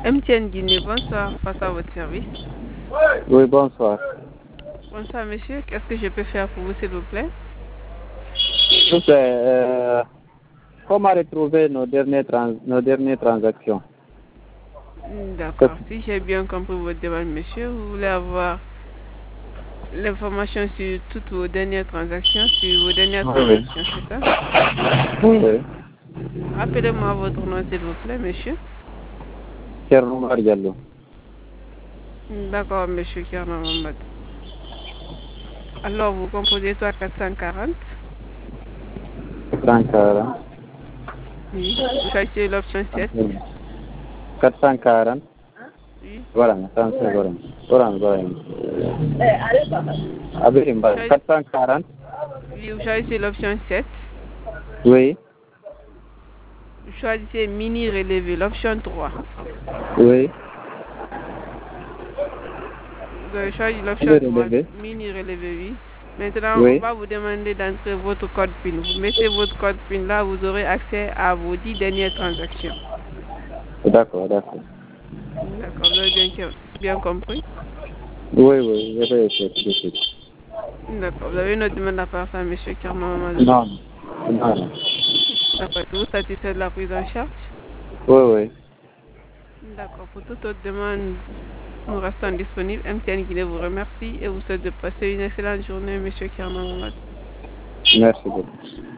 MTN Guinée, bonsoir, face à votre service. Oui, bonsoir. Bonsoir, monsieur. Qu'est-ce que je peux faire pour vous, s'il vous plaît? S'il vous plaît, comment retrouver nos dernières transactions? D'accord. Si j'ai bien compris votre demande, monsieur, vous voulez avoir l'information sur toutes vos dernières transactions, Oui. c'est ça? Oui. Rappelez-moi votre nom, s'il vous plaît, monsieur. Thierno Oumar Diallo. D'accord, monsieur Kernan Mohamed. Alors, vous composez soit 440. 440. Oui. Vous choisissez l'option 7. 440. Oui. Voilà, voilà. Abirimba, 440. Oui, vous choisissez l'option 7. Oui. Vous choisissez mini relevé, l'option 3. Oui. Vous avez choisi l'option 3, Relevé. mini relevé, oui. Maintenant, on Oui. va vous demander d'entrer votre code PIN. Vous mettez votre code PIN là, vous aurez accès à vos 10 dernières transactions. D'accord. D'accord, vous avez bien compris? Oui, je vais essayer tout de suite. D'accord, vous avez une autre demande à part ça, monsieur Kernan Mamadou? Non. D'accord, vous satisfait de la prise en charge? Oui. D'accord, pour toute autre demande, nous restons disponibles. MTN Guinée vous remercie et vous souhaite de passer une excellente journée, monsieur Kernan Mamadou. Merci beaucoup.